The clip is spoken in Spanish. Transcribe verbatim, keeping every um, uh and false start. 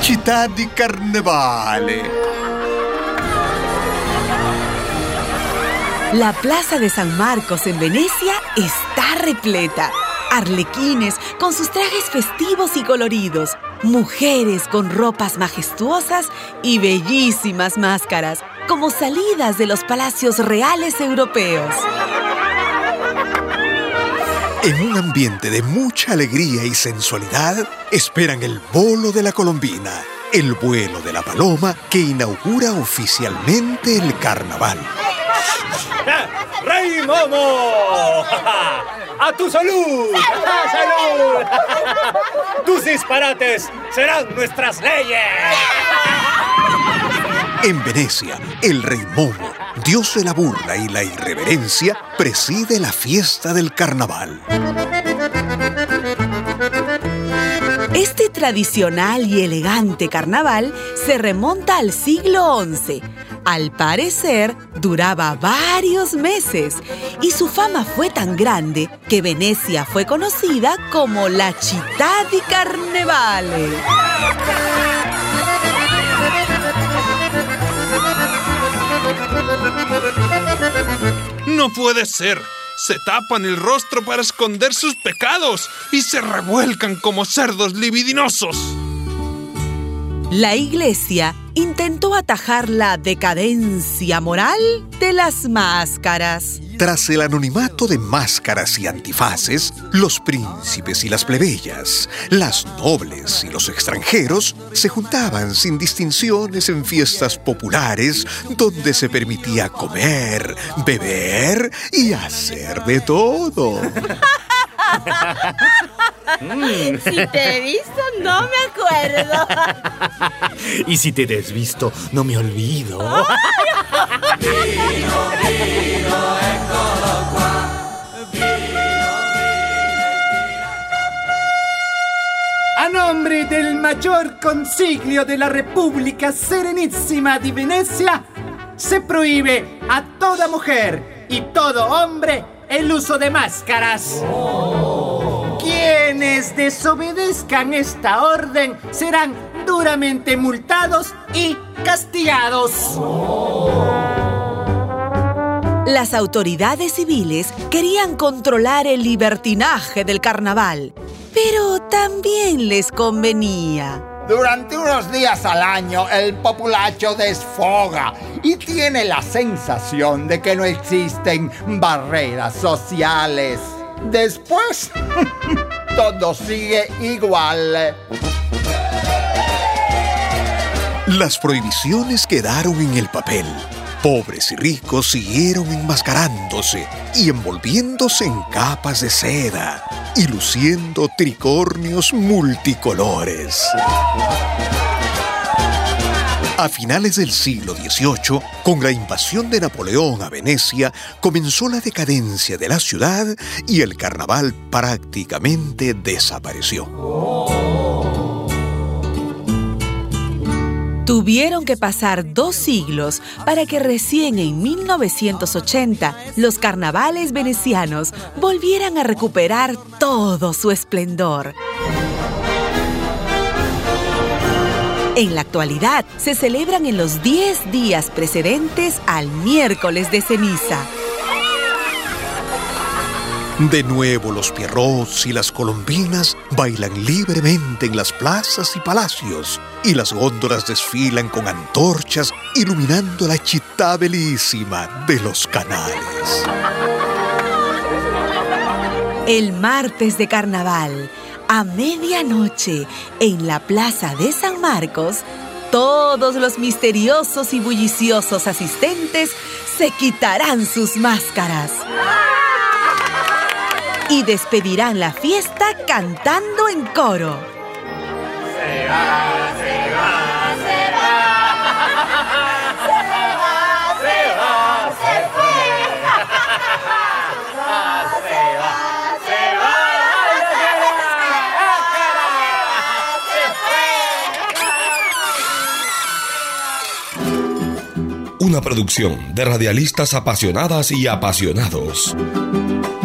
città di carnevale. La plaza de San Marcos en Venecia está repleta. Arlequines con sus trajes festivos y coloridos, mujeres con ropas majestuosas y bellísimas máscaras, como salidas de los palacios reales europeos. En un ambiente de mucha alegría y sensualidad, esperan el bolo de la colombina, el vuelo de la paloma que inaugura oficialmente el carnaval. ¡Rey Momo! ¡A tu salud! ¡Salud! ¡Tus disparates serán nuestras leyes! En Venecia, el rey Momo, dios de la burla y la irreverencia, preside la fiesta del carnaval. Este tradicional y elegante carnaval se remonta al siglo once. Al parecer, duraba varios meses y su fama fue tan grande que Venecia fue conocida como la Città di Carnevale. ¡No puede ser! Se tapan el rostro para esconder sus pecados y se revuelcan como cerdos libidinosos. La Iglesia intentó atajar la decadencia moral de las máscaras. Tras el anonimato de máscaras y antifaces, los príncipes y las plebeyas, las nobles y los extranjeros se juntaban sin distinciones en fiestas populares donde se permitía comer, beber y hacer de todo. Si te he visto, no me acuerdo. Y si te he desvisto, no me olvido. Vino, vino, eccolo qua. A nombre del mayor consiglio de la República Serenísima de Venecia, se prohíbe a toda mujer y todo hombre el uso de máscaras. Oh. Quienes desobedezcan esta orden serán duramente multados y castigados. Oh. Las autoridades civiles querían controlar el libertinaje del carnaval, pero también les convenía. Durante unos días al año, el populacho desfoga y tiene la sensación de que no existen barreras sociales. Después, todo sigue igual. Las prohibiciones quedaron en el papel. Pobres y ricos siguieron enmascarándose y envolviéndose en capas de seda y luciendo tricornios multicolores. A finales del siglo dieciocho, con la invasión de Napoleón a Venecia, comenzó la decadencia de la ciudad y el carnaval prácticamente desapareció. Tuvieron que pasar dos siglos para que recién en mil novecientos ochenta los carnavales venecianos volvieran a recuperar todo su esplendor. En la actualidad se celebran en los diez días precedentes al miércoles de ceniza. De nuevo los pierrots y las colombinas bailan libremente en las plazas y palacios y las góndolas desfilan con antorchas iluminando la città bellísima de los canales. El martes de carnaval, a medianoche, en la plaza de San Marcos, todos los misteriosos y bulliciosos asistentes se quitarán sus máscaras y despedirán la fiesta cantando en coro. Se va, se va, se va. Se va, se va, se fue. Se va, se va, se fue. Una producción de radialistas apasionadas y apasionados.